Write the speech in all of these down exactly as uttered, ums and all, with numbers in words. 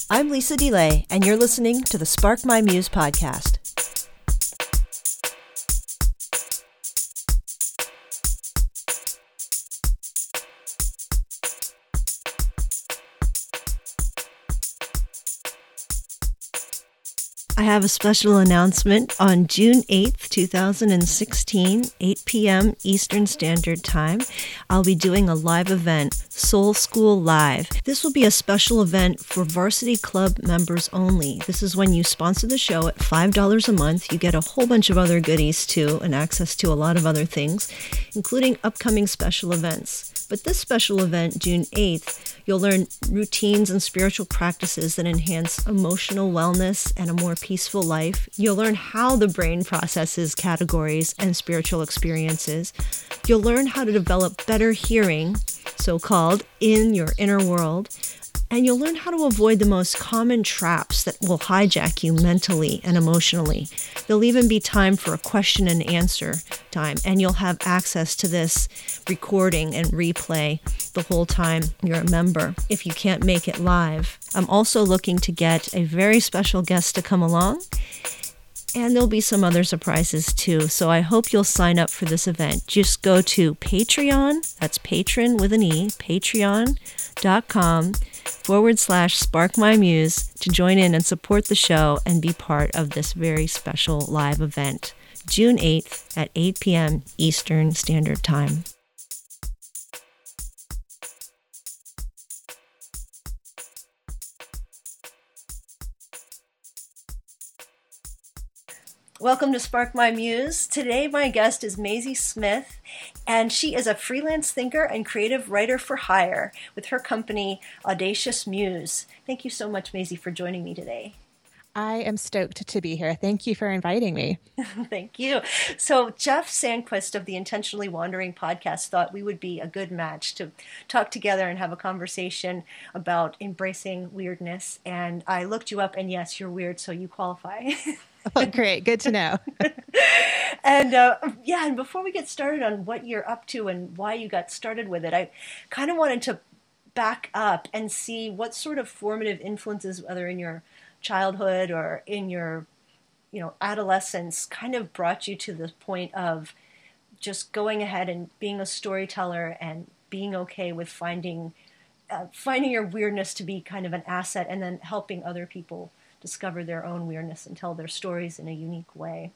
I'm Lisa DeLay, and you're listening to the Spark My Muse podcast. I have a special announcement on June eighth, two thousand sixteen, eight p.m. Eastern Standard Time. I'll be doing a live event, Soul School Live. This will be a special event for Varsity Club members only. This is when you sponsor the show at five dollars a month. You get a whole bunch of other goodies too, and access to a lot of other things, including upcoming special events. But this special event, June eighth, you'll learn routines and spiritual practices that enhance emotional wellness and a more peaceful life. You'll learn how the brain processes categories and spiritual experiences. You'll learn how to develop better hearing, so-called, in your inner world. And you'll learn how to avoid the most common traps that will hijack you mentally and emotionally. There'll even be time for a question and answer time, and you'll have access to this recording and replay the whole time you're a member if you can't make it live. I'm also looking to get a very special guest to come along, and there'll be some other surprises too. So I hope you'll sign up for this event. Just go to Patreon, that's patron with an E, patreon.com forward slash Spark My Muse to join in and support the show and be part of this very special live event, June eighth at eight p.m. Eastern Standard Time. Welcome to Spark My Muse. Today my guest is Maisie Smith, and she is a freelance thinker and creative writer for hire with her company Audacious Muse. Thank you so much, Maisie, for joining me today. I am stoked to be here. Thank you for inviting me. Thank you. So Jeff Sandquist of the Intentionally Wandering podcast thought we would be a good match to talk together and have a conversation about embracing weirdness. And I looked you up, and yes, you're weird, so you qualify. Oh, great. Good to know. and uh, yeah, and before we get started on what you're up to and why you got started with it, I kind of wanted to back up and see what sort of formative influences, whether in your childhood or in your, you know, adolescence, kind of brought you to the point of just going ahead and being a storyteller and being okay with finding uh, finding your weirdness to be kind of an asset, and then helping other people discover their own weirdness and tell their stories in a unique way.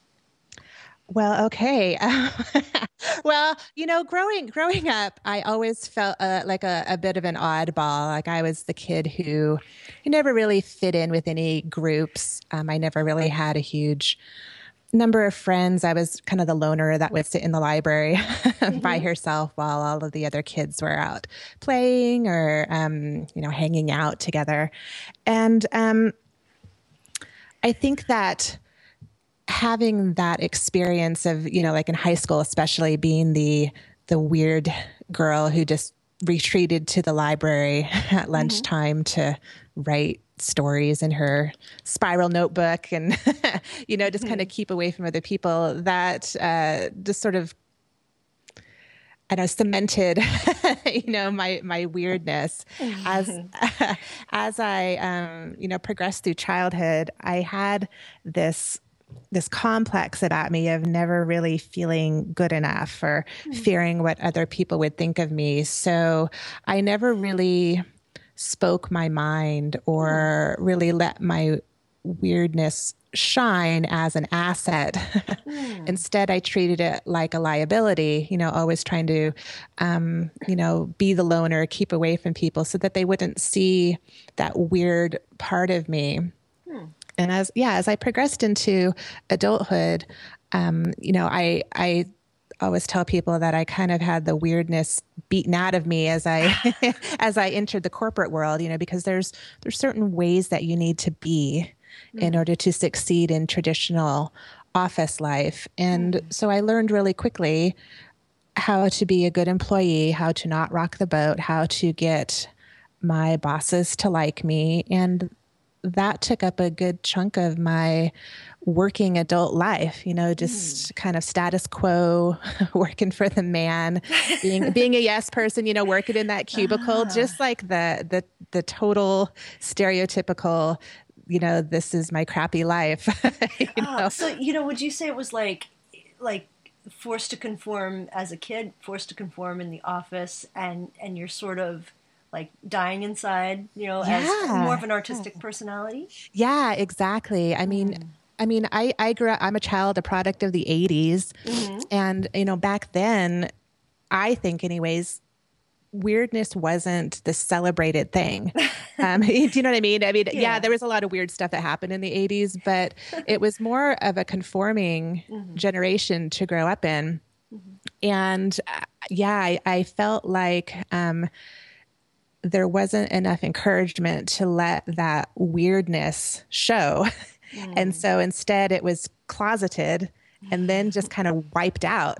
Well, okay. Well, you know, growing growing up, I always felt uh, like a, a bit of an oddball. Like I was the kid who, who never really fit in with any groups. Um, I never really had a huge number of friends. I was kind of the loner that would sit in the library mm-hmm. by herself while all of the other kids were out playing or, um, you know, hanging out together. And um, I think that having that experience of, you know, like in high school, especially being the the weird girl who just retreated to the library at lunchtime mm-hmm. to write stories in her spiral notebook and, you know, just mm-hmm. kind of keep away from other people, that uh, just sort of, I know, cemented, you know, my, my weirdness as, uh, as I, um, you know, progressed through childhood. I had this, this complex about me of never really feeling good enough or mm-hmm. fearing what other people would think of me. So I never really spoke my mind or mm. really let my weirdness shine as an asset. Mm. Instead, I treated it like a liability, you know, always trying to, um, you know, be the loner, keep away from people so that they wouldn't see that weird part of me. Mm. And as, yeah, as I progressed into adulthood, um, you know, I, I always tell people that I kind of had the weirdness beaten out of me as I, as I entered the corporate world, you know, because there's, there's certain ways that you need to be mm. in order to succeed in traditional office life. And mm. so I learned really quickly how to be a good employee, how to not rock the boat, how to get my bosses to like me. And that took up a good chunk of my working adult life, you know, just mm. kind of status quo, working for the man, being being a yes person, you know, working in that cubicle, ah. just like the the the total stereotypical, you know, this is my crappy life. you oh, know? So, you know, would you say it was like like forced to conform as a kid, forced to conform in the office, and and you're sort of like dying inside, you know, yeah. as more of an artistic yeah. personality? Yeah, exactly. I mean, mm. I mean, I, I grew up, I'm a child, a product of the eighties. Mm-hmm. And, you know, back then, I think anyways, weirdness wasn't the celebrated thing. Um, do you know what I mean? I mean, yeah. yeah, there was a lot of weird stuff that happened in the eighties, but it was more of a conforming mm-hmm. generation to grow up in. Mm-hmm. And uh, yeah, I, I felt like, um, there wasn't enough encouragement to let that weirdness show. Mm. And so instead it was closeted and then just kind of wiped out.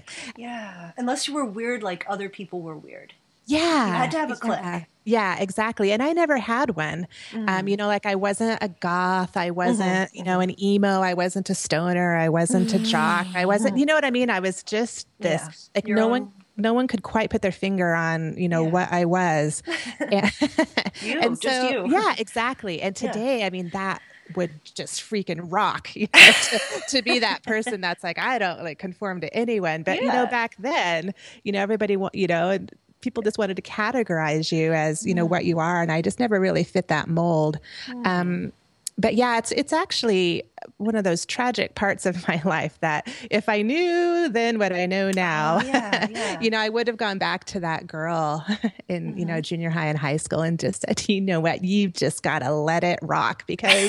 yeah. Unless you were weird like other people were weird. Yeah. You had to have a clique. Yeah, yeah, exactly. And I never had one. Mm. Um, you know, like I wasn't a goth. I wasn't, mm-hmm. you know, an emo. I wasn't a stoner. I wasn't a jock. I wasn't, you know what I mean? I was just this, yeah. like Your no own... one no one could quite put their finger on, you know, yeah. what I was. And, you, and so, just you. Yeah, exactly. And today, yeah. I mean, that would just freaking rock, you know, to, to be that person that's like, I don't like conform to anyone. But, yeah. you know, back then, you know, everybody, you know, and people just wanted to categorize you as, you know, mm. what you are. And I just never really fit that mold. Mm. Um, but yeah, it's, it's actually one of those tragic parts of my life that if I knew then what I know now, oh, yeah, yeah. you know, I would have gone back to that girl in, mm-hmm. you know, junior high and high school and just said, you know what, you just got to let it rock because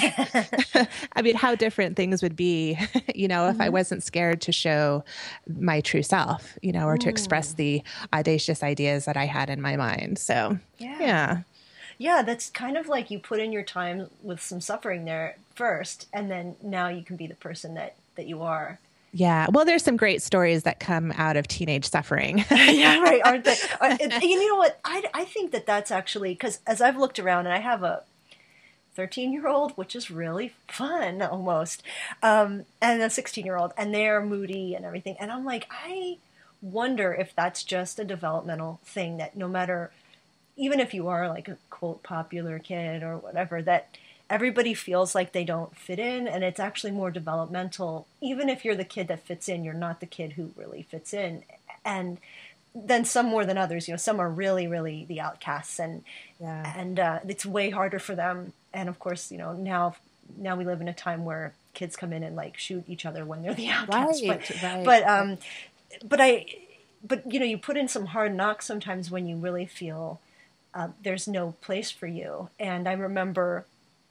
I mean, how different things would be, you know, if mm-hmm. I wasn't scared to show my true self, you know, or mm. to express the audacious ideas that I had in my mind. So, yeah. yeah. Yeah, that's kind of like you put in your time with some suffering there first, and then now you can be the person that, that you are. Yeah. Well, there's some great stories that come out of teenage suffering. yeah, right. Aren't they? And, and you know what? I, I think that that's actually, because as I've looked around, and I have a thirteen-year-old, which is really fun almost, um, and a sixteen-year-old, and they're moody and everything. And I'm like, I wonder if that's just a developmental thing that no matter... even if you are like a quote popular kid or whatever, that everybody feels like they don't fit in, and it's actually more developmental. Even if you're the kid that fits in, you're not the kid who really fits in. And then some more than others, you know, some are really, really the outcasts, and yeah. and uh, it's way harder for them. And of course, you know, now now we live in a time where kids come in and like shoot each other when they're the outcasts. Right, but right. but um, but I, but you know, you put in some hard knocks sometimes when you really feel. Uh, there's no place for you. And I remember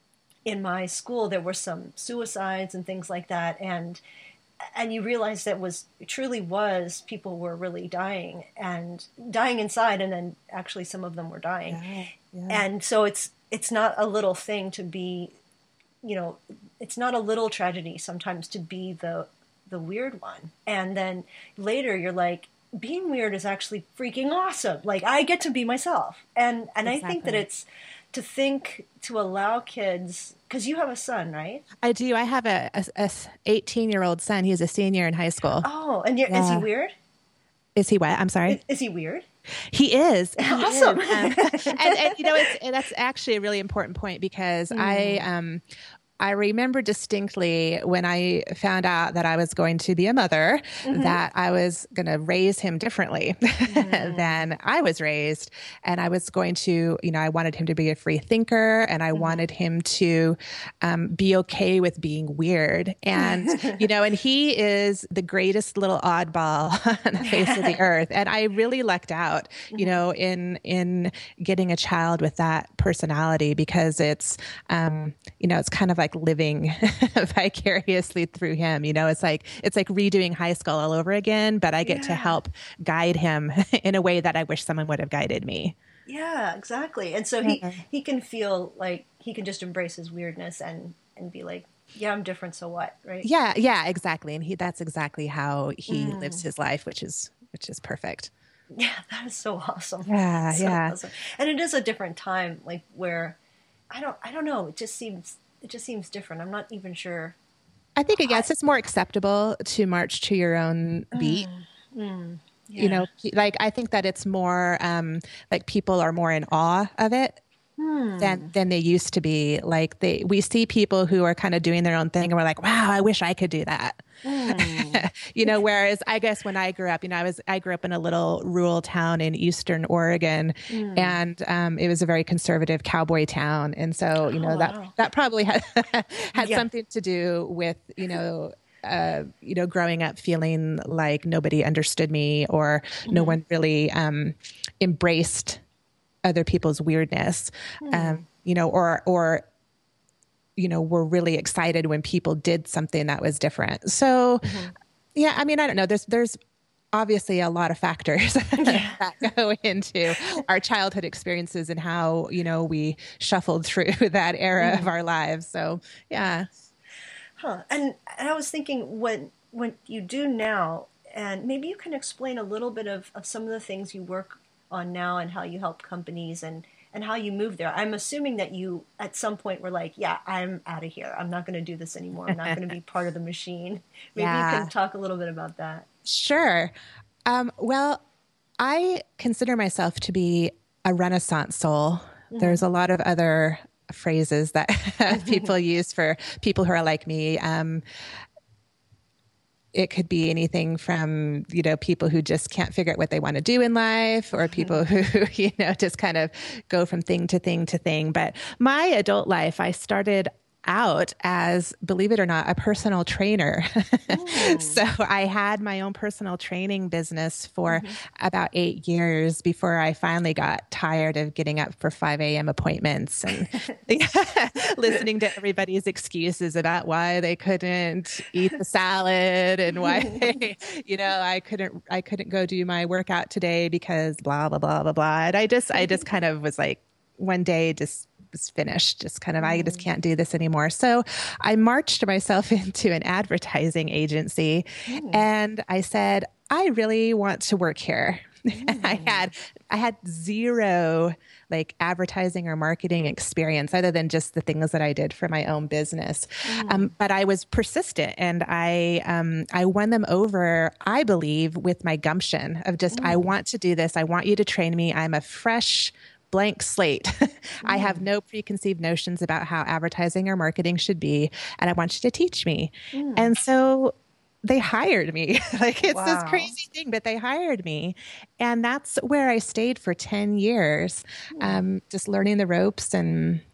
in my school there were some suicides and things like that, and and you realize that was it truly was people were really dying and dying inside, and then actually some of them were dying. Yeah, yeah. And so it's it's not a little thing to be, you know, it's not a little tragedy sometimes to be the the weird one. And then later you're like, being weird is actually freaking awesome. Like I get to be myself. And and exactly. I think that it's to think, to allow kids, because you have a son, right? I do. I have a, a, a eighteen-year-old son. He's a senior in high school. Oh, and you're, yeah. is he weird? Is he what? I'm sorry? Is, is he weird? He is. He awesome. Is. Um, and, and, you know, it's, and that's actually a really important point because mm. I... um. I remember distinctly when I found out that I was going to be a mother, mm-hmm. that I was going to raise him differently mm. than I was raised. And I was going to, you know, I wanted him to be a free thinker, and I mm-hmm. wanted him to um, be okay with being weird. And, you know, and he is the greatest little oddball on the face of the earth. And I really lucked out, mm-hmm. you know, in, in getting a child with that personality, because it's, um, you know, it's kind of like living vicariously through him. You know, it's like, it's like redoing high school all over again, but I get yeah. to help guide him in a way that I wish someone would have guided me. Yeah, exactly. And so he, he can feel like he can just embrace his weirdness and, and be like, yeah, I'm different. So what? Right. Yeah. Yeah, exactly. And he, that's exactly how he mm. lives his life, which is, which is perfect. Yeah. That is so awesome. Yeah. so yeah. Awesome. And it is a different time, like where, I don't, I don't know. It just seems, it just seems different. I'm not even sure. I think, I I, guess it's more acceptable to march to your own beat. mm, mm, You yeah. know, like I think that it's more um, like people are more in awe of it than Hmm. than they used to be. Like they, we see people who are kind of doing their own thing, and we're like, wow, I wish I could do that. Hmm. You know, whereas I guess when I grew up, you know, I was I grew up in a little rural town in Eastern Oregon, Hmm. and um, it was a very conservative cowboy town, and so you Oh, know that wow. that probably had had Yeah. something to do with you know. Uh, you know, growing up feeling like nobody understood me or no Hmm. one really um, embraced other people's weirdness, Hmm. um, you know, or or you know, were really excited when people did something that was different. So, Hmm. yeah, I mean, I don't know. There's there's obviously a lot of factors Yeah. that go into our childhood experiences and how you know we shuffled through that era of Hmm. our lives. So, yeah. Huh. And, and I was thinking when, when you do now, and maybe you can explain a little bit of, of some of the things you work on now and how you help companies and, and how you move there. I'm assuming that you at some point were like, yeah, I'm out of here. I'm not going to do this anymore. I'm not going to be part of the machine. Maybe you can Yeah, talk a little bit about that. sure. Um, well, I consider myself to be a Renaissance soul. There's Hmm. a lot of other phrases that people use for people who are like me. Um, it could be anything from, you know, people who just can't figure out what they want to do in life or people who, you know, just kind of go from thing to thing to thing. But my adult life, I started out as, believe it or not, a personal trainer. Mm. So I had my own personal training business for Hmm. about eight years before I finally got tired of getting up for five a m appointments and listening to everybody's excuses about why they couldn't eat the salad and why they, you know, I couldn't I couldn't go do my workout today because blah blah blah blah blah. And I just I just kind of was like one day just was finished. Just kind of, I just Mm. can't do this anymore. So I marched myself into an advertising agency Mm. and I said, I really want to work here. I Mm. had I had zero like advertising or marketing experience other than just the things that I did for my own business. Um, Mm. but I was persistent and I um, I won them over, I believe, with my gumption of just I Mm. want to do this. I want you to train me. I'm a fresh blank slate. I have Mm. no preconceived notions about how advertising or marketing should be, and I want you to teach me. Mm. And so they hired me. Like it's this Wow. crazy thing, but they hired me. And that's where I stayed for ten years, Mm. um, just learning the ropes and,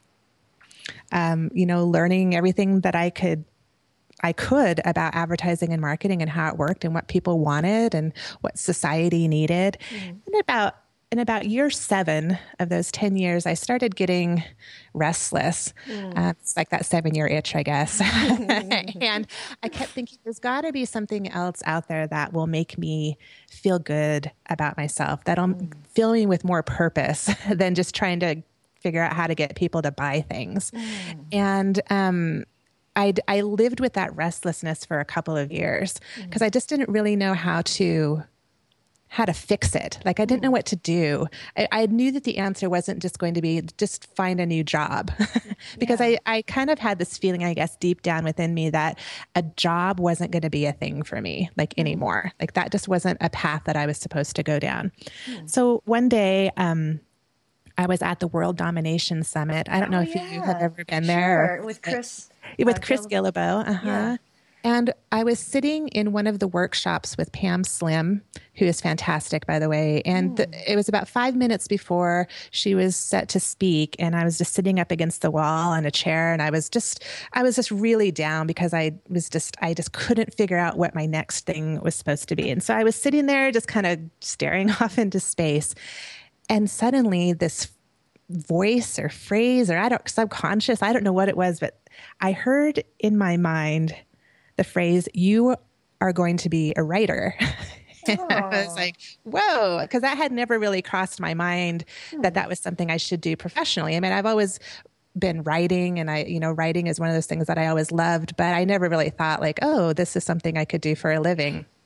um, you know, learning everything that I could I could about advertising and marketing and how it worked and what people wanted and what society needed. Mm. And about in about year seven of those ten years, I started getting restless. Mm. Uh, it's like that seven year itch, I guess. And I kept thinking, there's got to be something else out there that will make me feel good about myself, that'll Mm. fill me with more purpose than just trying to figure out how to get people to buy things. Mm. And, um, I I lived with that restlessness for a couple of years because Mm. I just didn't really know how to how to fix it. Like I didn't know Mm. what to do. I, I knew that the answer wasn't just going to be just find a new job because Yeah. I, I kind of had this feeling, I guess, deep down within me that a job wasn't going to be a thing for me like Mm. anymore. Like that just wasn't a path that I was supposed to go down. Mm. So one day, um, I was at the World Domination Summit. I don't know Oh if you have yeah. ever been there or Sure. With Chris uh, with Chris Gill. Gillibo. Yeah. Uh-huh. And I was sitting in one of the workshops with Pam Slim, who is fantastic, by the way. And the, Mm. it was about five minutes before she was set to speak. And I was just sitting up against the wall in a chair. And I was just, I was just really down because I was just, I just couldn't figure out what my next thing was supposed to be. And so I was sitting there just kind of staring off into space. And suddenly this voice or phrase, or I don't, subconscious, I don't know what it was, but I heard in my mind the phrase, you are going to be a writer. And I was Oh. like, whoa, because that had never really crossed my mind that Hmm. that was something I should do professionally. I mean, I've always been writing and I, you know, writing is one of those things that I always loved, but I never really thought like, oh, this is something I could do for a living.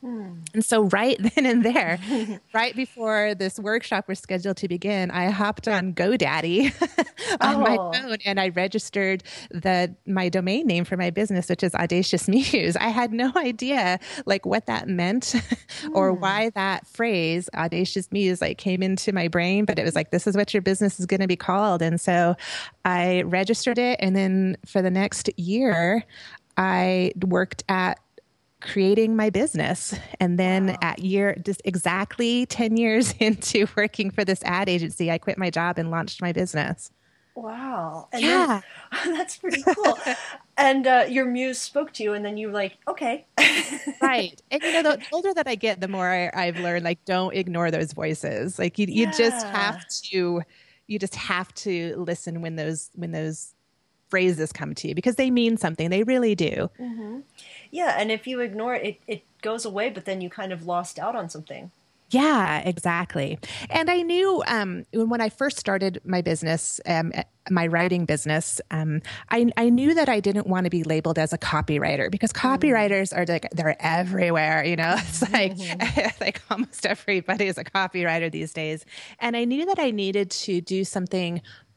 And so right then and there, right before this workshop was scheduled to begin, I hopped on GoDaddy on my Oh. phone and I registered the my domain name for my business, which is Audacious Muse. I had no idea like what that meant or why that phrase Audacious Muse like came into my brain, but it was like, this is what your business is going to be called. And so I registered it. And then for the next year, I worked at creating my business. And then Wow. at year, just exactly ten years into working for this ad agency, I quit my job and launched my business. Wow. And then Yeah. that's pretty cool. And uh, your muse spoke to you, and then you were like, okay. Right. And you know, the older that I get, the more I, I've learned, like, don't ignore those voices. Like you, you just have Yeah. to, you just have to listen when those, when those phrases come to you because they mean something. They really do. Hmm. Yeah. And if you ignore it, it, it goes away, but then you kind of lost out on something. Yeah, exactly. And I knew um, when I first started my business, um, my writing business, um, I, I knew that I didn't want to be labeled as a copywriter because copywriters are like, they're everywhere, you know, it's like, like almost everybody is a copywriter these days. And I knew that I needed to do something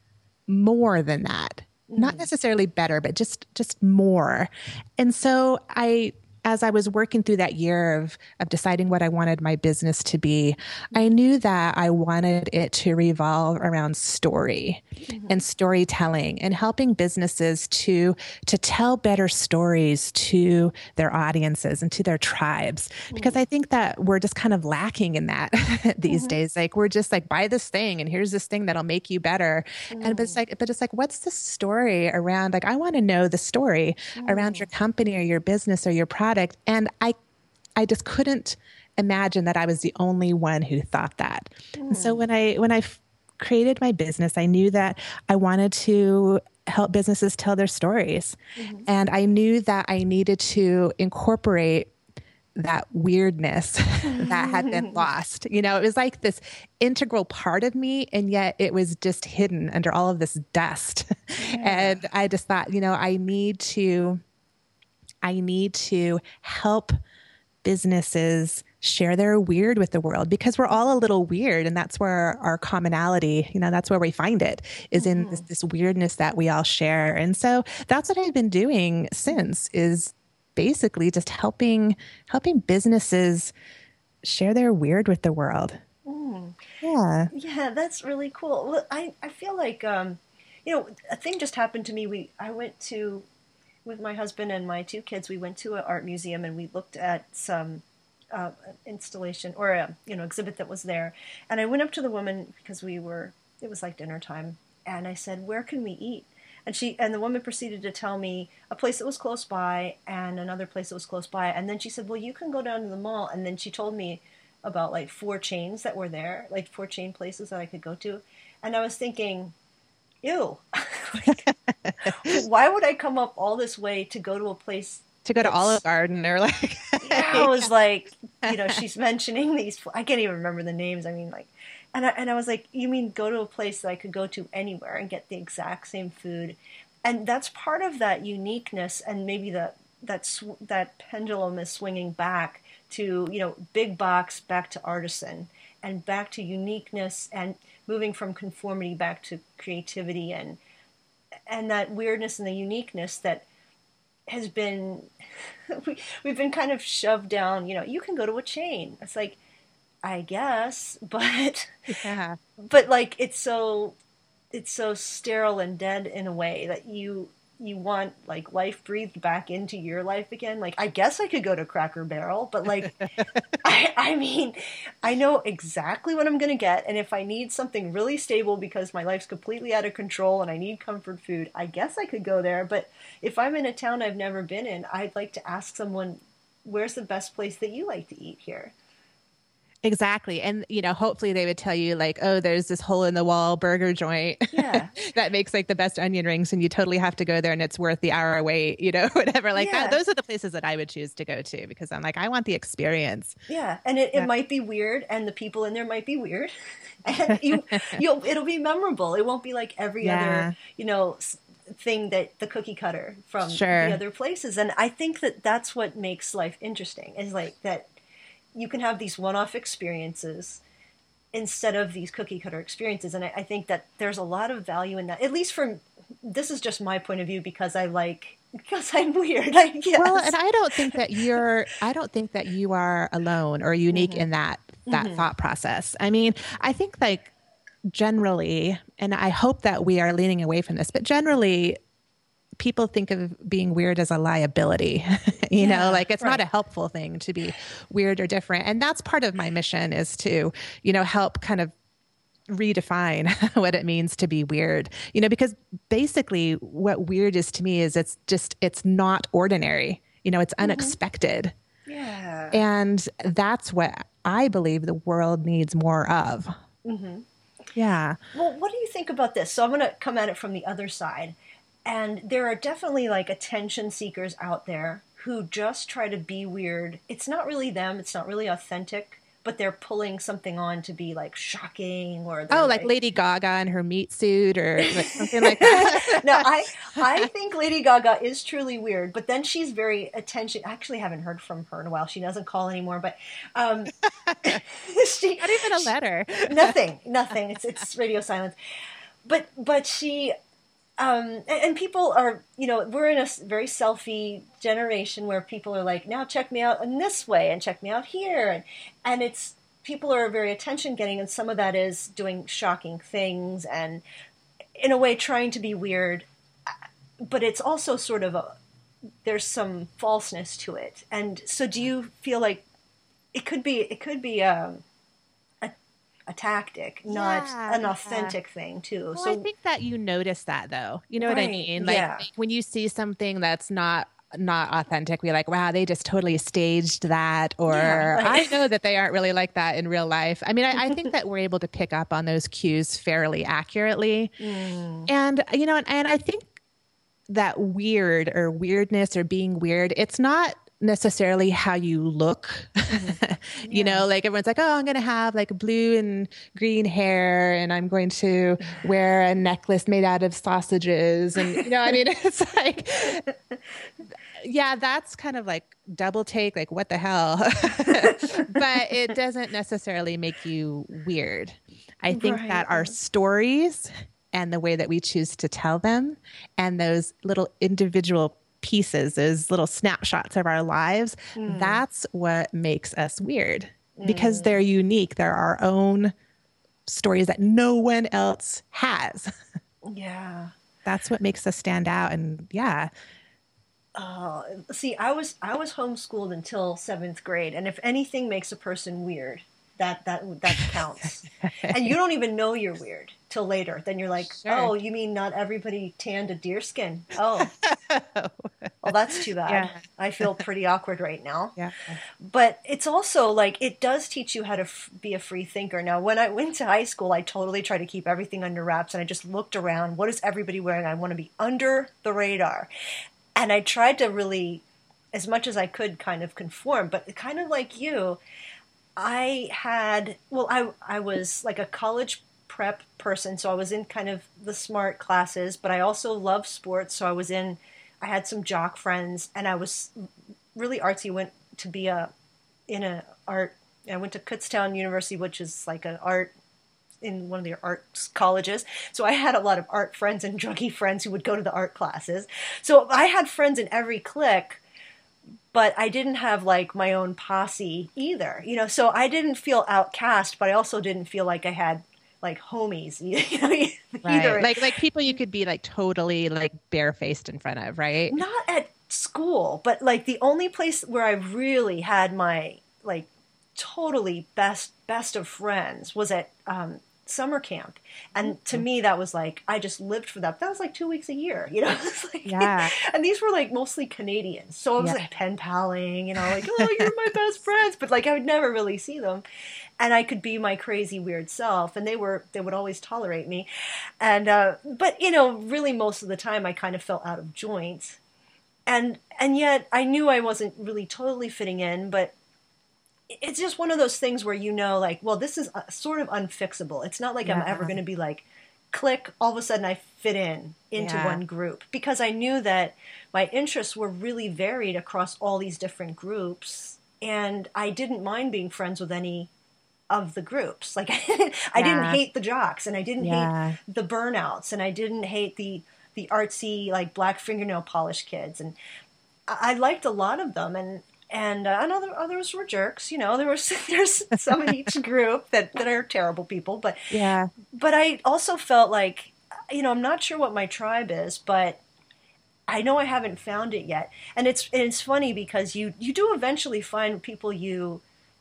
more than that. Not necessarily better, but just just more. And so I as I was working through that year of of deciding what I wanted my business to be, I knew that I wanted it to revolve around story and storytelling and helping businesses to to tell better stories to their audiences and to their tribes. Because I think that we're just kind of lacking in that these days. Like we're just like, buy this thing and here's this thing that'll make you better. And but it's like, but it's like, what's the story around? Like, I want to know the story around your company or your business or your product. And I, I just couldn't imagine that I was the only one who thought that. And so when I, when I f- created my business, I knew that I wanted to help businesses tell their stories. And I knew that I needed to incorporate that weirdness that had been lost. You know, it was like this integral part of me, and yet it was just hidden under all of this dust. And I just thought, you know, I need to, I need to help businesses share their weird with the world because we're all a little weird. And that's where our commonality, you know, that's where we find it is in this, this weirdness that we all share. And so that's what I've been doing since is basically just helping, helping businesses share their weird with the world. Yeah. Yeah, that's really cool. Well, I, I feel like, um, you know, a thing just happened to me. We I went to, with my husband and my two kids, we went to an art museum and we looked at some uh, installation or a, you know, exhibit that was there. And I went up to the woman because we were, it was like dinner time. And I said, where can we eat? And she and the woman proceeded to tell me a place that was close by and another place that was close by. And then she said, well, you can go down to the mall. And then she told me about like four chains that were there, like four chain places that I could go to. And I was thinking, ew, like, why would I come up all this way to go to a place To go to that's, Olive Garden or like, yeah, I was like, you know, she's mentioning these, I can't even remember the names. I mean, like, and I, and I was like, you mean go to a place that I could go to anywhere and get the exact same food? And that's part of that uniqueness, and maybe that that sw- that pendulum is swinging back to, you know, big box back to artisan and back to uniqueness and moving from conformity back to creativity and and that weirdness and the uniqueness that has been we, we've been kind of shoved down. You know, you can go to a chain. It's like, I guess, but yeah. but like it's so it's so sterile and dead in a way that you you want like life breathed back into your life again. Like, I guess I could go to Cracker Barrel, but like I I mean, I know exactly what I'm going to get, and if I need something really stable because my life's completely out of control and I need comfort food, I guess I could go there. But if I'm in a town I've never been in, I'd like to ask someone, where's the best place that you like to eat here? Exactly. And, you know, hopefully they would tell you like, oh, there's this hole in the wall burger joint Yeah. that makes like the best onion rings and you totally have to go there and it's worth the hour wait, you know, whatever like that. Yeah. Those are the places that I would choose to go to because I'm like, I want the experience. Yeah, and it, it Yeah. might be weird, and the people in there might be weird, and you you'll it'll be memorable. It won't be like every Yeah. other, you know, s- thing that the cookie cutter from Sure. the other places. And I think that that's what makes life interesting. Is like that you can have these one-off experiences instead of these cookie cutter experiences. And I, I think that there's a lot of value in that, at least from, this is just my point of view because I like, because I'm weird, I guess. Well, and I don't think that you're, I don't think that you are alone or unique Mm-hmm. in that, that Mm-hmm. thought process. I mean, I think like generally, and I hope that we are leaning away from this, but generally people think of being weird as a liability, you Yeah, know, like it's right. not a helpful thing to be weird or different. And that's part of my mission is to, you know, help kind of redefine what it means to be weird, you know, because basically what weird is to me is it's just, it's not ordinary, you know, it's unexpected. Yeah. And that's what I believe the world needs more of. Mm-hmm. Yeah. Well, what do you think about this? So I'm going to come at it from the other side. And there are definitely like attention seekers out there who just try to be weird. It's not really them. It's not really authentic, but they're pulling something on to be like shocking or Oh, like, like Lady Gaga in her meat suit or like something like that. No, I I think Lady Gaga is truly weird, but then she's very attention. I actually haven't heard from her in a while. She doesn't call anymore, but um, she Not even a letter. nothing, nothing. It's it's radio silence. But but she um, and, and people are, you know, we're in a s- very selfie generation where people are like, now check me out in this way and check me out here, and and it's people are very attention getting, and some of that is doing shocking things and in a way trying to be weird, but it's also sort of a there's some falseness to it. And so do you feel like it could be it could be um, a a tactic, not Yeah, an yeah. authentic thing too? Well, So I think that you notice that though. You know what I right, mean? Like, yeah. like when you see something that's not not authentic, we're like, wow, they just totally staged that. Or Yeah, right. I know that they aren't really like that in real life. I mean, I, I think that we're able to pick up on those cues fairly accurately. Mm, And, you know, and, and I think that weird or weirdness or being weird, it's not necessarily how you look. You yeah. know, like everyone's like, oh, I'm going to have like blue and green hair and I'm going to wear a necklace made out of sausages. And, you know, I mean, it's like, yeah, that's kind of like double take, like, what the hell? But it doesn't necessarily make you weird. I think Right, that our right. stories and the way that we choose to tell them and those little individual pieces, those little snapshots of our lives, Mm, that's what makes us weird because mm, they're unique. They're our own stories that no one else has. yeah. That's what makes us stand out. And yeah, Oh, see, I was I was homeschooled until seventh grade, and if anything makes a person weird, that that that counts. And you don't even know you're weird till later. Then you're like, sure. oh, you mean not everybody tanned a deer skin? Oh, well, that's too bad. Yeah. I feel pretty awkward right now. Yeah. But it's also like it does teach you how to f- be a free thinker. Now, when I went to high school, I totally tried to keep everything under wraps, and I just looked around. What is everybody wearing? I want to be under the radar. And I tried to really, as much as I could, kind of conform. But kind of like you, I had, well, I, I was like a college prep person, so I was in kind of the smart classes, but I also love sports. So I was in, I had some jock friends, and I was really artsy, went to be a, in a art, I went to Kutztown University, which is like an art in one of their arts colleges. So I had a lot of art friends and druggy friends who would go to the art classes. So I had friends in every clique, but I didn't have like my own posse either, you know, so I didn't feel outcast, but I also didn't feel like I had like homies, you know, either. Right. Like, like people you could be like totally like barefaced in front of, right? Not at school, but like the only place where I really had my like totally best best of friends was at um, summer camp, and to me that was like I just lived for that. That was like two weeks a year, you know. It's like, Yeah. and these were like mostly Canadians, so I was Yeah. like pen paling, you know, like oh you're my best friends, but like I would never really see them, and I could be my crazy weird self, and they were they would always tolerate me, and uh, but you know really most of the time I kind of felt out of joint. And and yet I knew I wasn't really totally fitting in, but it's just one of those things where you know, like, well, this is uh, sort of unfixable. It's not like I'm ever Yeah. going to be like, click, all of a sudden I fit in into Yeah. one group because I knew that my interests were really varied across all these different groups. and I didn't mind being friends with any of the groups. Like I didn't Yeah. hate the jocks, and I didn't hate Yeah. the burnouts, and I didn't hate the the artsy like black fingernail polish kids, and I, I liked a lot of them, and and uh, and other others were jerks. You know, there was there's some in each group that that are terrible people, but Yeah. but I also felt like, you know, I'm not sure what my tribe is, but I know I haven't found it yet. And it's it's funny because you you do eventually find people you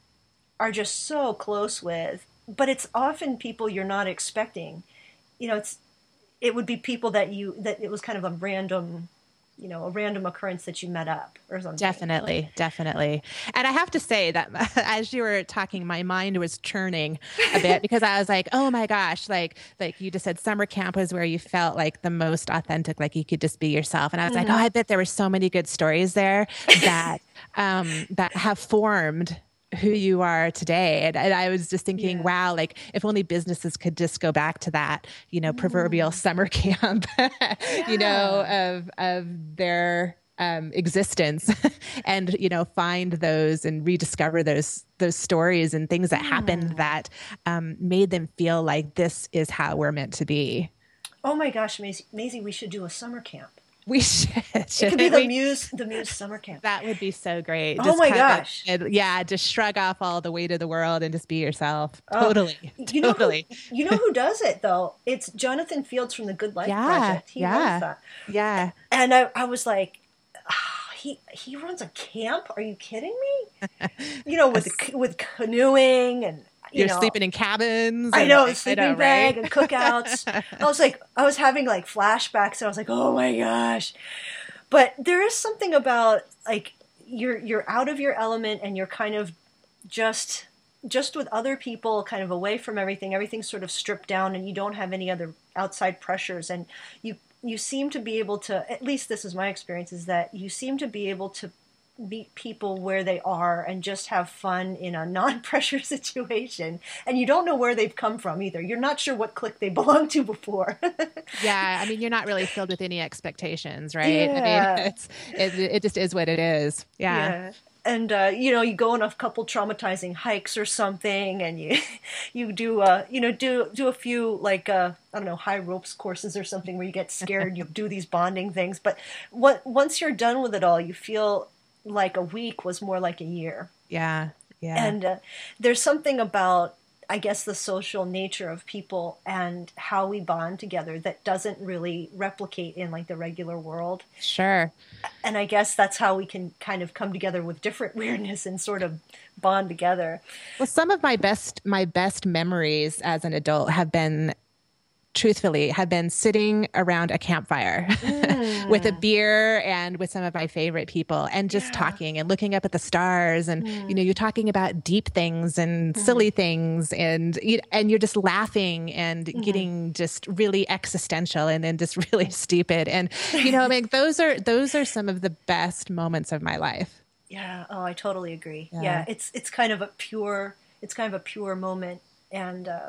are just so close with, but it's often people you're not expecting. You know, it's it would be people that you that it was kind of a random, you know, a random occurrence that you met up or something. Definitely, definitely. And I have to say that as you were talking, my mind was churning a bit because I was like, oh my gosh, like like you just said summer camp was where you felt like the most authentic, like you could just be yourself. And I was Mm-hmm. like, oh, I bet there were so many good stories there that um that have formed who you are today. And, and I was just thinking, Yeah. wow, like if only businesses could just go back to that, you know, proverbial summer camp, you know, of, of their um, existence and, you know, find those and rediscover those, those stories and things that happened that um, made them feel like this is how we're meant to be. Oh my gosh, Maisie, Maisie, we should do a summer camp. We should. It could be the Muse, the Muse summer camp. That would be so great. Oh Just my kind gosh. Of, and, yeah, just shrug off all the weight of the world and just be yourself. Oh, Totally. You totally. Know who, you know who does it though? It's Jonathan Fields from the Good Life Yeah, Project. He yeah, runs that. Yeah. And I, I was like, oh, he he runs a camp? Are you kidding me? You know, with with canoeing and you You're know, sleeping in cabins. I know, like, sleeping I know, bag right? and cookouts. I was like, I was having like flashbacks. And I was like, oh my gosh. But there is something about like you're you're out of your element and you're kind of just just with other people, kind of away from everything. Everything's sort of stripped down, and you don't have any other outside pressures. And you you seem to be able to. At least this is my experience: is that you seem to be able to meet people where they are and just have fun in a non-pressure situation, and you don't know where they've come from either. You're not sure what clique they belonged to before. Yeah, I mean, you're not really filled with any expectations, right? Yeah. I mean, it's it, it just is what it is. Yeah. Yeah. And uh, you know, you go on a couple traumatizing hikes or something, and you you do uh, you know do do a few like uh, I don't know, high ropes courses or something where you get scared. You do these bonding things, but what once you're done with it all, you feel like a week was more like a year. Yeah. Yeah. And uh, there's something about, I guess, the social nature of people and how we bond together that doesn't really replicate in like the regular world. Sure. And I guess that's how we can kind of come together with different weirdness and sort of bond together. Well, some of my best my best memories as an adult have been, truthfully, have been sitting around a campfire mm. with a beer and with some of my favorite people and just yeah. talking and looking up at the stars. And, mm. you know, you're talking about deep things and mm. silly things and, and you're just laughing and mm. getting just really existential and then just really stupid. And, you know, like those are, those are some of the best moments of my life. Yeah. Oh, I totally agree. Yeah. Yeah. It's, it's kind of a pure, it's kind of a pure moment. And, uh,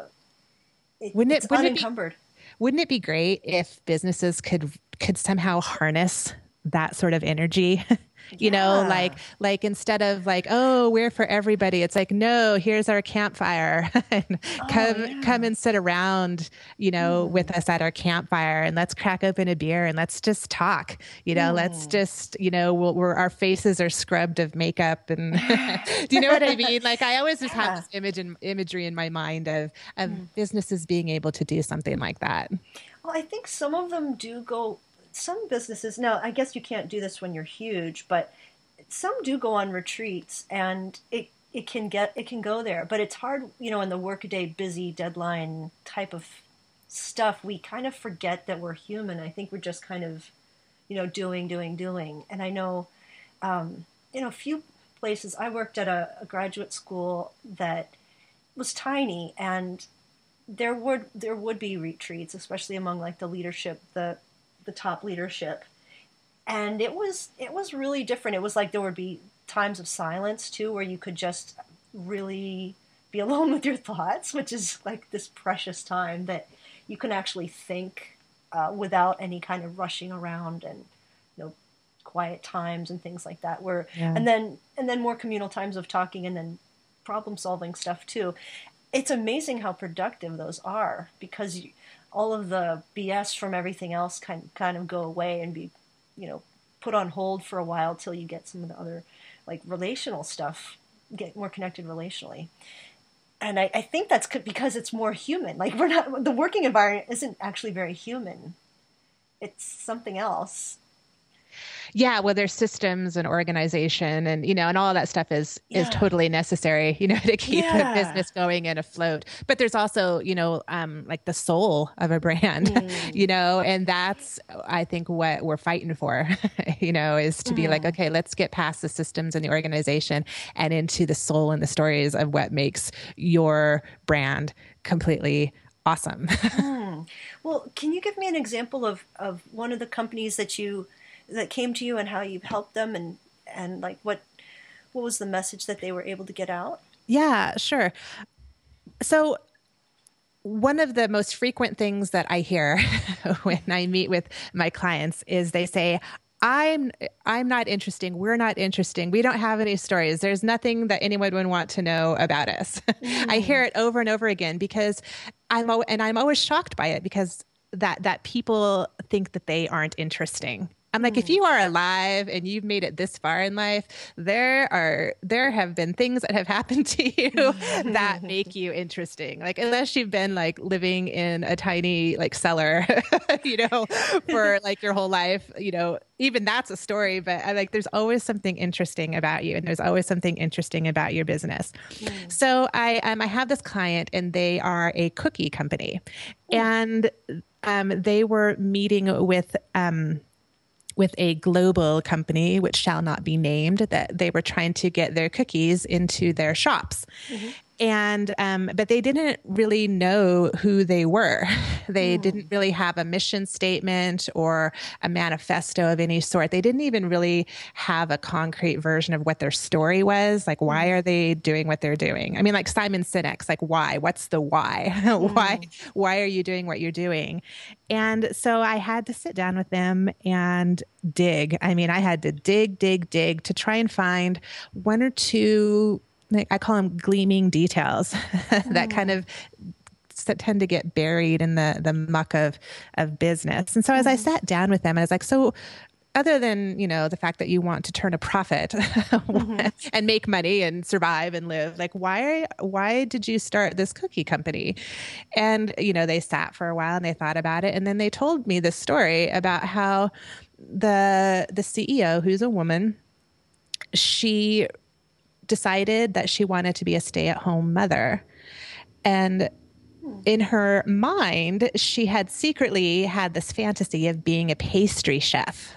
It, wouldn't it, it's wouldn't unencumbered. It be, wouldn't it be great if businesses could could somehow harness that sort of energy? you yeah. know, like like instead of like, oh, we're for everybody, it's like, no, here's our campfire. and oh, come yeah. come and sit around, you know, mm. with us at our campfire and let's crack open a beer and let's just talk. You know, mm. let's just, you know, we'll, we're our faces are scrubbed of makeup and do you know what I mean? Like I always just yeah. have this image and imagery in my mind of of mm. businesses being able to do something like that. Well, I think some of them do go. Some businesses, now I guess you can't do this when you're huge, but some do go on retreats and it, it can get, it can go there, but it's hard, you know, in the workaday busy deadline type of stuff, we kind of forget that we're human. I think we're just kind of, you know, doing, doing, doing. And I know, um, you know, a few places, I worked at a, a graduate school that was tiny and there would, there would be retreats, especially among like the leadership, the, the top leadership. And it was, it was really different. It was like there would be times of silence too, where you could just really be alone with your thoughts, which is like this precious time that you can actually think uh, without any kind of rushing around and, you know, quiet times and things like that, where Yeah. and then and then more communal times of talking and then problem solving stuff too. It's amazing how productive those are, because you, all of the B S from everything else kind kind of go away and be, you know, put on hold for a while till you get some of the other like relational stuff, get more connected relationally. And I, I think that's because it's more human. Like we're not, the working environment isn't actually very human. It's something else. Yeah, well, there's systems and organization and, you know, and all of that stuff is, Yeah. is totally necessary, you know, to keep Yeah. a business going and afloat. But there's also, you know, um, like the soul of a brand, Mm. you know, and that's, I think, what we're fighting for, you know, is to be Mm. like, okay, let's get past the systems and the organization and into the soul and the stories of what makes your brand completely awesome. Mm. Well, can you give me an example of, of one of the companies that you that came to you and how you've helped them, and and like what what was the message that they were able to get out? Yeah, sure. So one of the most frequent things that I hear when I meet with my clients is they say, I'm I'm not interesting. We're not interesting. We don't have any stories. There's nothing that anyone would want to know about us. Mm. I hear it over and over again because I'm and I'm always shocked by it, because that that people think that they aren't interesting. I'm like, mm. if you are alive and you've made it this far in life, there are there have been things that have happened to you that make you interesting. Like, unless you've been like living in a tiny like cellar, you know, for like your whole life, you know, even that's a story. But I like, there's always something interesting about you, and there's always something interesting about your business. Mm. So I um I have this client, and they are a cookie company, mm. and um they were meeting with um. with a global company, which shall not be named, that they were trying to get their cookies into their shops. Mm-hmm. And, um, but they didn't really know who they were. They mm. didn't really have a mission statement or a manifesto of any sort. They didn't even really have a concrete version of what their story was. Like, why mm. are they doing what they're doing? I mean, like Simon Sinek's, like, why? What's the why? Mm. why, why are you doing what you're doing? And so I had to sit down with them and dig. I mean, I had to dig, dig, dig to try and find one or two, I call them gleaming details that mm. kind of tend to get buried in the, the muck of, of business. And so as mm. I sat down with them, I was like, so other than, you know, the fact that you want to turn a profit mm-hmm. and make money and survive and live, like, why, why did you start this cookie company? And, you know, they sat for a while and they thought about it. And then they told me this story about how the, the C E O, who's a woman, she decided that she wanted to be a stay-at-home mother. And in her mind, she had secretly had this fantasy of being a pastry chef,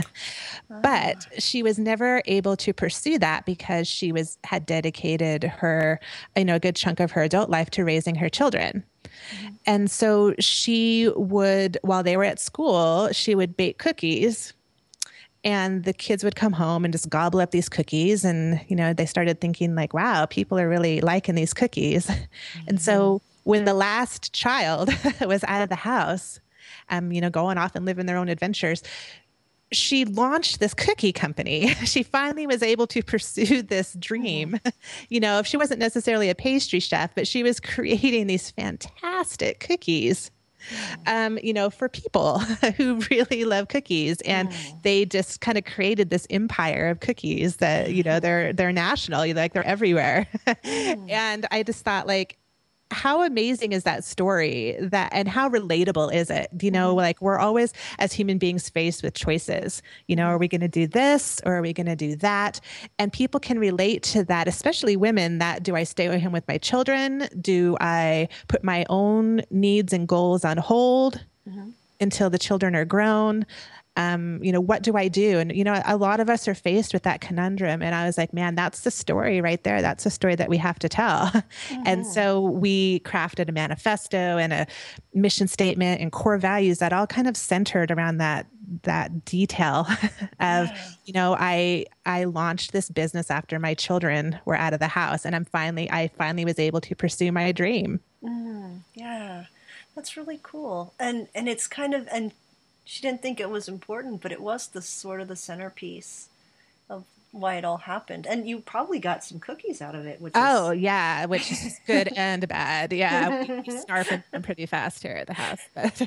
but she was never able to pursue that because she was had dedicated her, you know, a good chunk of her adult life to raising her children. Mm-hmm. And so she would, while they were at school, she would bake cookies. And the kids would come home and just gobble up these cookies. And, you know, they started thinking like, wow, people are really liking these cookies. Mm-hmm. And so when the last child was out of the house, um, you know, going off and living their own adventures, she launched this cookie company. She finally was able to pursue this dream. Mm-hmm. You know, if she wasn't necessarily a pastry chef, but she was creating these fantastic cookies. Um, you know, for people who really love cookies, and mm. they just kind of created this empire of cookies that, you know, they're, they're national, like they're everywhere. Mm. And I just thought, like, how amazing is that story, that, and how relatable is it? You know, mm-hmm. like, we're always as human beings faced with choices, you know, are we going to do this or are we going to do that? And people can relate to that, especially women, that do I stay home with my children? Do I put my own needs and goals on hold mm-hmm. until the children are grown? Um, you know, what do I do? And, you know, a lot of us are faced with that conundrum. And I was like, man, that's the story right there. That's the story that we have to tell. Mm-hmm. And so we crafted a manifesto and a mission statement and core values that all kind of centered around that, that detail of, yeah. you know, I, I launched this business after my children were out of the house, and I'm finally, I finally was able to pursue my dream. Mm, yeah, that's really cool. And, and it's kind of, and she didn't think it was important, but it was the sort of the centerpiece of why it all happened. And you probably got some cookies out of it, which Oh is yeah, which is good and bad. Yeah, we, we snarf them pretty fast here at the house, but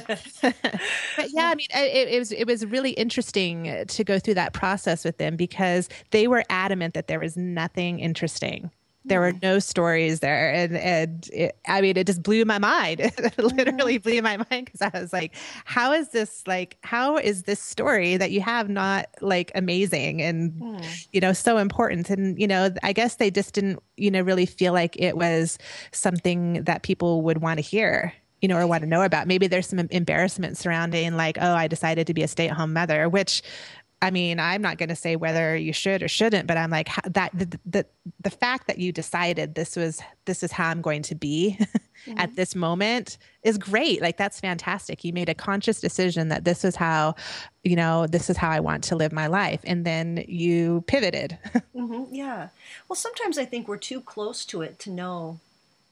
but yeah, I mean, it, it was it was really interesting to go through that process with them because they were adamant that there was nothing interesting. There were no stories there. And, and it, I mean, it just blew my mind. It literally blew my mind because I was like, how is this like, how is this story that you have not like amazing and, mm. you know, so important? And, you know, I guess they just didn't, you know, really feel like it was something that people would want to hear, you know, or want to know about. Maybe there's some embarrassment surrounding like, oh, I decided to be a stay-at-home mother, which I mean, I'm not going to say whether you should or shouldn't, but I'm like that the, the the fact that you decided this was this is how I'm going to be mm-hmm. at this moment is great. Like that's fantastic. You made a conscious decision that this is how, you know, this is how I want to live my life, and then you pivoted. Mm-hmm. Yeah. Well, sometimes I think we're too close to it to know,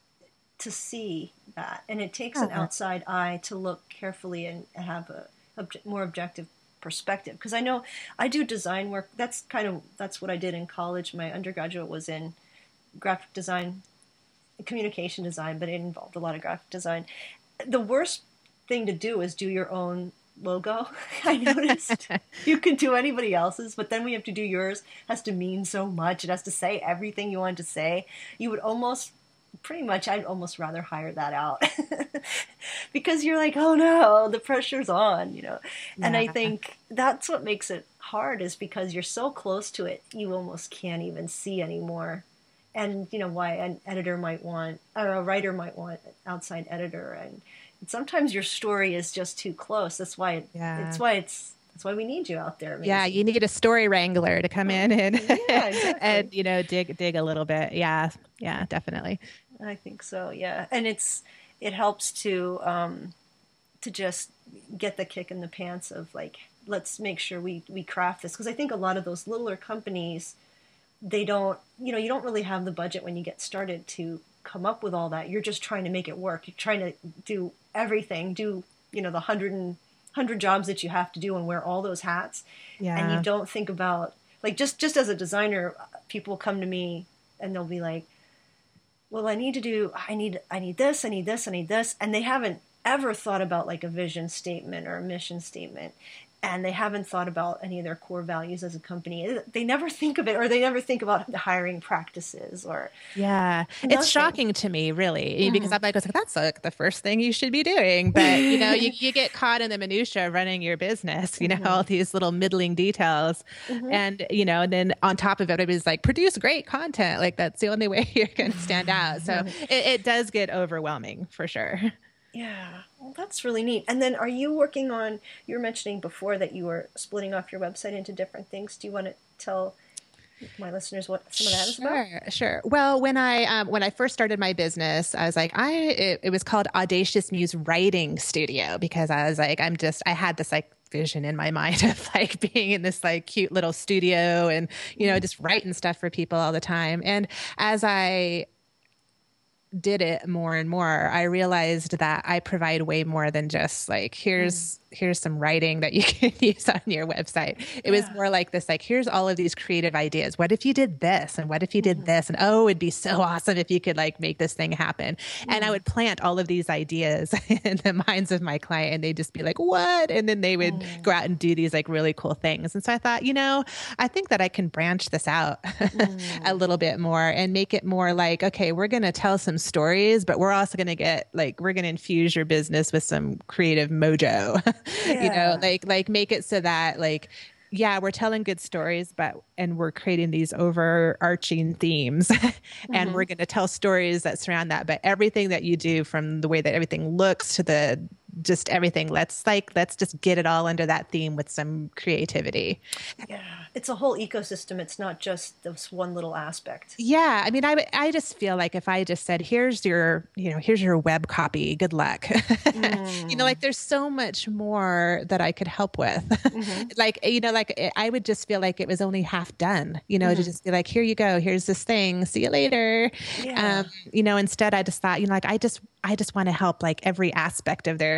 to see that, and it takes uh-huh. an outside eye to look carefully and have a obje- more objective perspective, because I know I do design work. That's kind of that's what I did in college. My undergraduate was in graphic design, communication design, but it involved a lot of graphic design. The worst thing to do is do your own logo. I noticed you can do anybody else's, but then we have to do yours. It has to mean so much. It has to say everything you want to say. You would almost pretty much I'd almost rather hire that out because you're like, oh no, the pressure's on, you know. Yeah. And I think that's what makes it hard, is because you're so close to it, you almost can't even see anymore. And you know why an editor might want, or a writer might want an outside editor, and sometimes your story is just too close. That's why it, yeah. it's why it's That's why we need you out there. Amazing. Yeah, you need a story wrangler to come in and yeah, exactly. and you know dig dig a little bit. Yeah, yeah, definitely. I think so. Yeah, and it's it helps to um, to just get the kick in the pants of like, let's make sure we we craft this, because I think a lot of those littler companies, they don't, you know, you don't really have the budget when you get started to come up with all that. You're just trying to make it work. You're trying to do everything, do you know the hundred and hundred jobs that you have to do and wear all those hats. Yeah. And you don't think about, like, just, just as a designer, people come to me and they'll be like, well, I need to do, I need, I need this, I need this, I need this. And they haven't ever thought about like a vision statement or a mission statement. And they haven't thought about any of their core values as a company. They never think of it, or they never think about the hiring practices or. Yeah. Nothing. It's shocking to me, really, mm-hmm. because I'm like, that's like the first thing you should be doing. But, you know, you, you get caught in the minutia of running your business, you know, mm-hmm. all these little middling details. Mm-hmm. And, you know, and then on top of it, it was like, produce great content. Like that's the only way you're going to stand out. So it, it does get overwhelming for sure. Yeah, well, that's really neat. And then are you working on, you were mentioning before that you were splitting off your website into different things. Do you want to tell my listeners what some of that is about? Sure, sure. Well, when I um, when I first started my business, I was like, I it, it was called Audacious Muse Writing Studio, because I was like, I'm just, I had this like vision in my mind of like being in this like cute little studio and, you know, just writing stuff for people all the time. And as I did it more and more, I realized that I provide way more than just like, here's, mm. here's some writing that you can use on your website. It yeah. was more like this, like, here's all of these creative ideas. What if you did this? And what if you did mm. this? And oh, it'd be so awesome if you could like make this thing happen. Mm. And I would plant all of these ideas in the minds of my client, and they'd just be like, what? And then they would mm. go out and do these like really cool things. And so I thought, you know, I think that I can branch this out mm. a little bit more and make it more like, okay, we're going to tell some stories, but we're also going to get like, we're going to infuse your business with some creative mojo, yeah. you know, like, like make it so that like, yeah, we're telling good stories, but, and we're creating these overarching themes and mm-hmm. we're going to tell stories that surround that. But everything that you do, from the way that everything looks to the, just everything, let's like, let's just get it all under that theme with some creativity. Yeah. It's a whole ecosystem. It's not just this one little aspect. Yeah. I mean, I, I just feel like if I just said, here's your, you know, here's your web copy, good luck. Mm. You know, like there's so much more that I could help with. Mm-hmm. Like, you know, like I would just feel like it was only half done, you know, mm-hmm. to just be like, here you go, here's this thing, see you later. Yeah. Um, you know, instead I just thought, you know, like I just, I just want to help like every aspect of their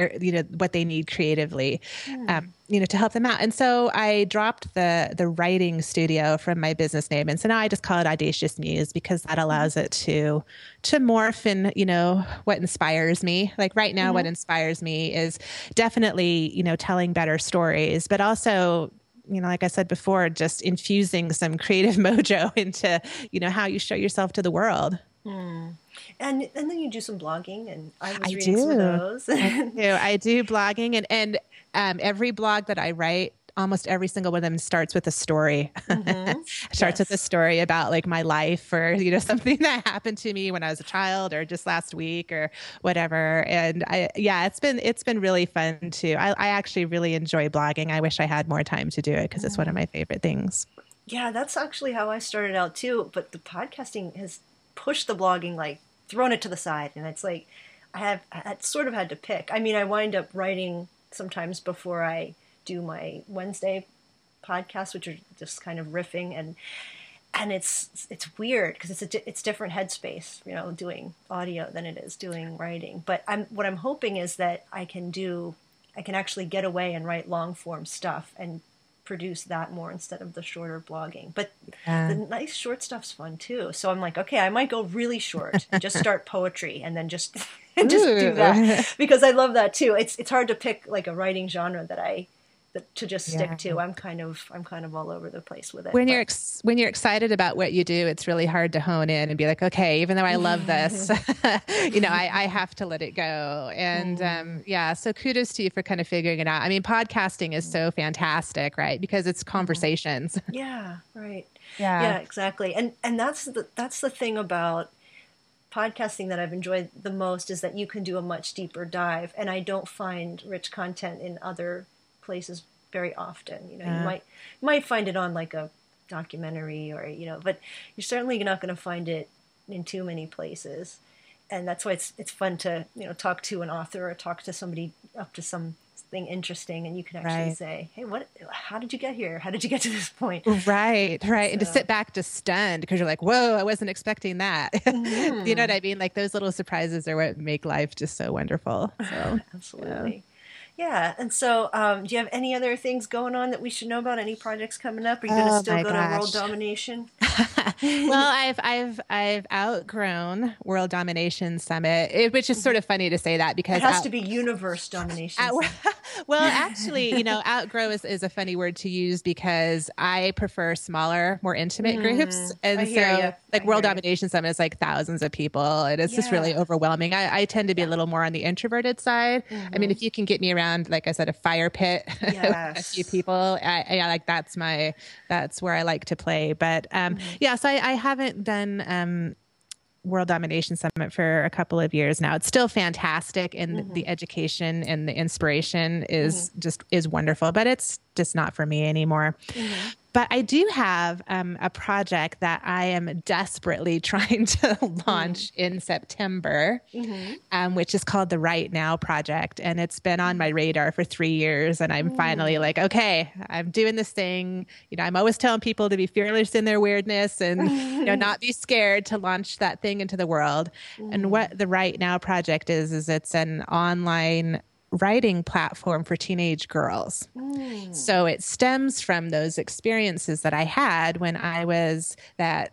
their, you know, what they need creatively, Mm. um, you know, to help them out. And so I dropped the the writing studio from my business name. And so now I just call it Audacious Muse because that allows it to to morph in, you know, what inspires me. Like right now, mm-hmm. what inspires me is definitely, you know, telling better stories, but also, you know, like I said before, just infusing some creative mojo into, you know, how you show yourself to the world. Hmm. And and then you do some blogging, and I was I reading do. some of those. I do. I do blogging, and and um, every blog that I write, almost every single one of them starts with a story. Mm-hmm. starts yes. with a story about like my life, or you know, something that happened to me when I was a child, or just last week, or whatever. And I, yeah, it's been it's been really fun too. I, I actually really enjoy blogging. I wish I had more time to do it because mm. it's one of my favorite things. Yeah, that's actually how I started out too. But the podcasting has pushed the blogging, like thrown it to the side, and it's like I have I sort of had to pick. I mean, I wind up writing sometimes before I do my Wednesday podcast, which are just kind of riffing, and and it's it's weird because it's a it's different headspace, you know, doing audio than it is doing writing. But I'm what I'm hoping is that I can do I can actually get away and write long form stuff and produce that more instead of the shorter blogging. But yeah. the nice short stuff's fun too. So I'm like, okay, I might go really short and just start poetry and then just just do that because I love that too. It's it's hard to pick like a writing genre that I that, to just stick yeah. to. I'm kind of I'm kind of all over the place with it. When but. you're ex- when you're excited about what you do, it's really hard to hone in and be like, okay, even though I love this, you know, I, I have to let it go. And um, yeah, so kudos to you for kind of figuring it out. I mean, podcasting is so fantastic, right? Because it's conversations. Yeah, right. Yeah, yeah, exactly. And and that's the that's the thing about podcasting that I've enjoyed the most is that you can do a much deeper dive, and I don't find rich content in other places very often. You know, yeah. you might you might find it on like a documentary or you know, but you're certainly not going to find it in too many places. And that's why it's it's fun to you know talk to an author or talk to somebody up to something interesting, and you can actually right. say, "Hey, what? How did you get here? How did you get to this point?" Right, right, so. And to sit back just stunned because you're like, "Whoa, I wasn't expecting that." Mm-hmm. You know what I mean? Like those little surprises are what make life just so wonderful. So absolutely. Yeah. Yeah, and so um, do you have any other things going on that we should know about? Any projects coming up? Are you going to oh still go gosh. to World Domination? Well, I've I've I've outgrown World Domination Summit, it, which is sort of funny to say that because it has out, to be Universe Domination. Out, well, actually, you know, outgrow is, is a funny word to use because I prefer smaller, more intimate mm, groups, and so you. like I World Domination you. Summit is like thousands of people, and it's yeah. just really overwhelming. I, I tend to be yeah. a little more on the introverted side. Mm-hmm. I mean, if you can get me around, like I said, a fire pit, yes. a few people, I, I like that's my that's where I like to play. But um, mm-hmm. yeah, so I, I haven't done um, World Domination Summit for a couple of years now. It's still fantastic, and mm-hmm. the education and the inspiration is mm-hmm. just is wonderful. But it's just not for me anymore. Mm-hmm. But I do have um, a project that I am desperately trying to launch mm. in September, mm-hmm. um, which is called the Right Now Project. And it's been on my radar for three years. And I'm mm. finally like, okay, I'm doing this thing. You know, I'm always telling people to be fearless in their weirdness and, you know, not be scared to launch that thing into the world. Mm. And what the Right Now Project is, is it's an online writing platform for teenage girls. Mm. So it stems from those experiences that I had when I was that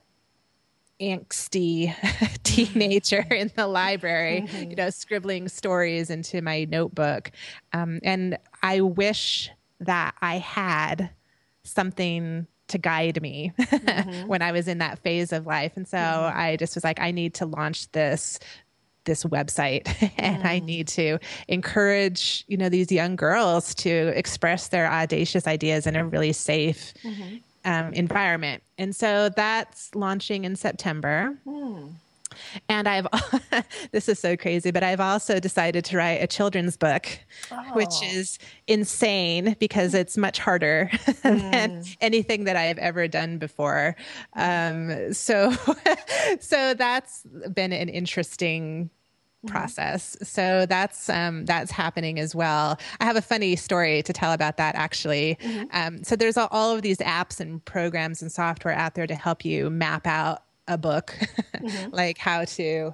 angsty teenager in the library, mm-hmm. you know, scribbling stories into my notebook. Um, and I wish that I had something to guide me mm-hmm. when I was in that phase of life. And so mm-hmm. I just was like, I need to launch this this website and mm. I need to encourage, you know, these young girls to express their audacious ideas in a really safe mm-hmm. um, environment. And so that's launching in September. Mm. And I've, this is so crazy, but I've also decided to write a children's book, oh. which is insane because it's much harder mm. than anything that I have ever done before. Um, so, so that's been an interesting process. So that's um, that's happening as well. I have a funny story to tell about that, actually. Mm-hmm. Um, so there's all, all of these apps and programs and software out there to help you map out a book, mm-hmm. like how to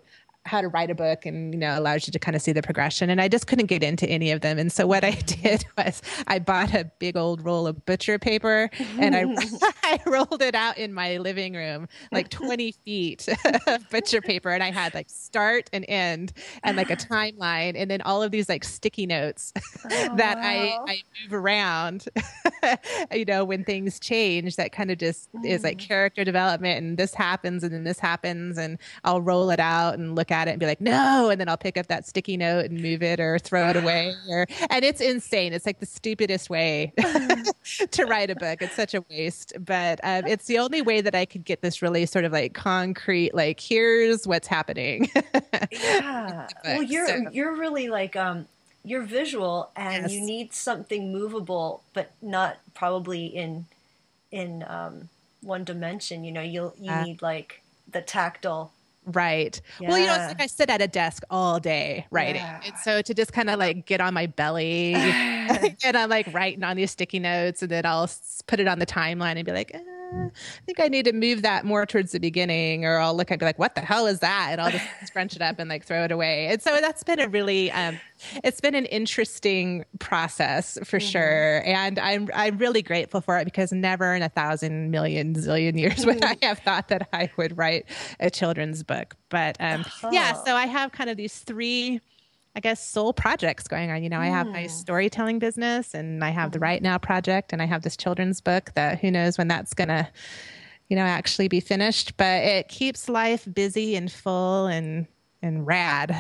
how to write a book and, you know, allows you to kind of see the progression. And I just couldn't get into any of them. And so what I did was I bought a big old roll of butcher paper and I, I rolled it out in my living room, like twenty feet of butcher paper. And I had like start and end and like a timeline. And then all of these like sticky notes oh, that wow. I, I move around, you know, when things change, that kind of just mm. is like character development. And this happens and then this happens. And I'll roll it out and look at it and be like, no. And then I'll pick up that sticky note and move it or throw it away. Or, and it's insane. It's like the stupidest way to write a book. It's such a waste, but um, it's the only way that I could get this really sort of like concrete, like, here's what's happening. Yeah. Well, you're, so. you're really like, um, you're visual and yes. you need something movable, but not probably in, in um, one dimension. You know, you'll, you uh, need like the tactile. Right. Yeah. Well, you know, it's like I sit at a desk all day writing. Yeah. And so to just kind of like get on my belly and I'm like writing on these sticky notes and then I'll put it on the timeline and be like, eh, I think I need to move that more towards the beginning, or I'll look and be like, what the hell is that? And I'll just scrunch it up and like throw it away. And so that's been a really, um, it's been an interesting process for mm-hmm. sure. And I'm, I'm really grateful for it because never in a thousand million zillion years would I have thought that I would write a children's book. But um, uh-huh. yeah, so I have kind of these three, I guess, soul projects going on. You know, mm. I have my storytelling business and I have the Right Now project and I have this children's book that who knows when that's going to, you know, actually be finished, but it keeps life busy and full and, and rad.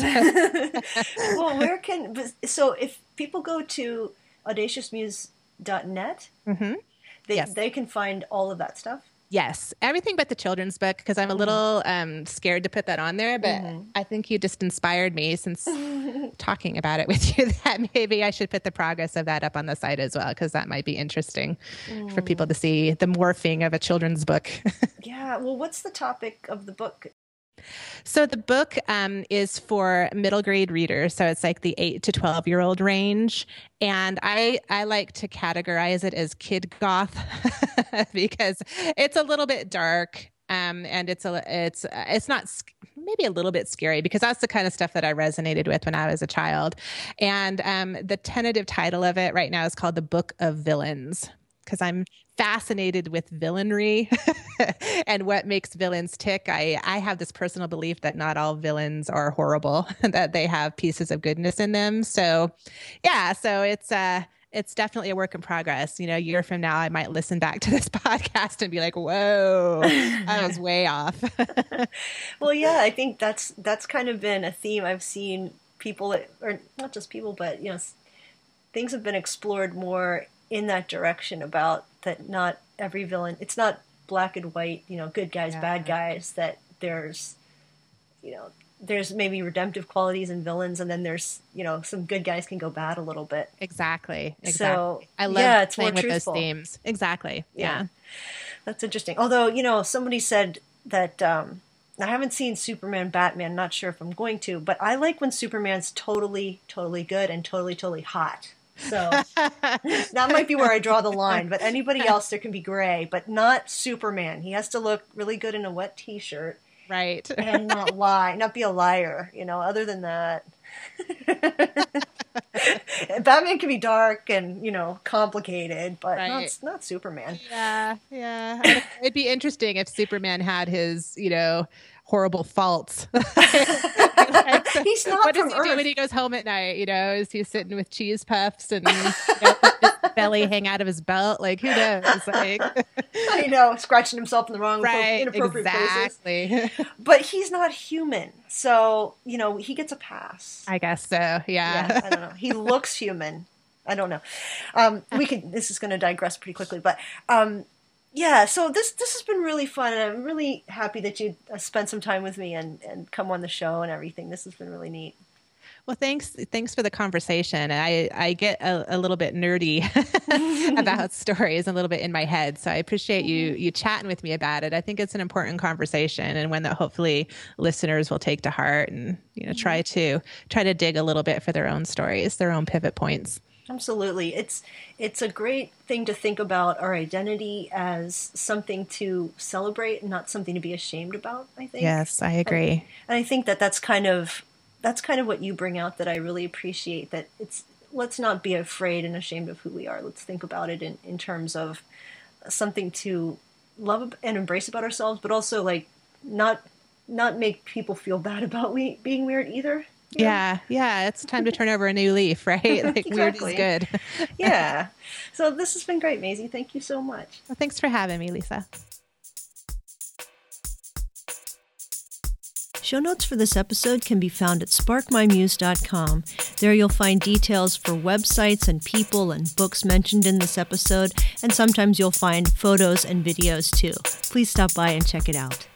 Well, where can, so if people go to audacious muse dot net, mm-hmm. they, yes. they can find all of that stuff. Yes, everything but the children's book, because I'm a little um, scared to put that on there, but mm-hmm. I think you just inspired me since talking about it with you that maybe I should put the progress of that up on the site as well, because that might be interesting mm. for people to see the morphing of a children's book. Yeah, well, what's the topic of the book? So the book um, is for middle grade readers. So it's like the eight to twelve year old range. And I, I like to categorize it as kid goth because it's a little bit dark. Um, and it's a, it's, it's not maybe a little bit scary because that's the kind of stuff that I resonated with when I was a child. And um, the tentative title of it right now is called The Book of Villains, because I'm fascinated with villainry and what makes villains tick. I, I have this personal belief that not all villains are horrible, that they have pieces of goodness in them. So yeah, so it's uh it's definitely a work in progress. You know, a year from now, I might listen back to this podcast and be like, whoa, I was way off. Well, yeah, I think that's that's kind of been a theme I've seen people, or not just people, but, you know, things have been explored more in that direction about that not every villain, it's not black and white, you know, good guys, yeah. bad guys, that there's, you know, there's maybe redemptive qualities in villains, and then there's, you know, some good guys can go bad a little bit. Exactly. Exactly. So, I love yeah, it's playing more with truthful. those themes. Exactly. Yeah. yeah. That's interesting. Although, you know, somebody said that, um, I haven't seen Superman, Batman, not sure if I'm going to, but I like when Superman's totally, totally good and totally, totally hot. So that might be where I draw the line, but anybody else, there can be gray, but not Superman. He has to look really good in a wet t-shirt. Right. And not lie, not be a liar, you know, other than that. Batman can be dark and, you know, complicated, but right. not, not Superman. Yeah, yeah. It'd be interesting if Superman had his, you know, horrible faults. Like, so he's not what does from he Earth. do when he goes home at night? You know, is he sitting with cheese puffs and, you know, his belly hang out of his belt? Like, who knows? Like, I know, scratching himself in the wrong, right, inappropriate exactly. places. But he's not human, so, you know, he gets a pass. I guess so. Yeah. Yeah, I don't know. He looks human. I don't know. Um, we could. This is going to digress pretty quickly, but. Um, Yeah, so this this has been really fun, and I'm really happy that you uh, spent some time with me and, and come on the show and everything. This has been really neat. Well, thanks thanks for the conversation. I, I get a, a little bit nerdy about stories, a little bit in my head, so I appreciate you you chatting with me about it. I think it's an important conversation and one that hopefully listeners will take to heart and, you know, try to try to dig a little bit for their own stories, their own pivot points. Absolutely. It's it's a great thing to think about our identity as something to celebrate and not something to be ashamed about, I think. Yes, I And, agree. and I think that that's kind of that's kind of what you bring out that I really appreciate, that it's let's not be afraid and ashamed of who we are. Let's think about it in, in terms of something to love and embrace about ourselves, but also like not not make people feel bad about we being weird either. Yeah, yeah, it's time to turn over a new leaf, right? Like weird is Exactly. good. Yeah. So this has been great, Maisie. Thank you so much. Well, thanks for having me, Lisa. Show notes for this episode can be found at spark my muse dot com. There you'll find details for websites and people and books mentioned in this episode, and sometimes you'll find photos and videos too. Please stop by and check it out.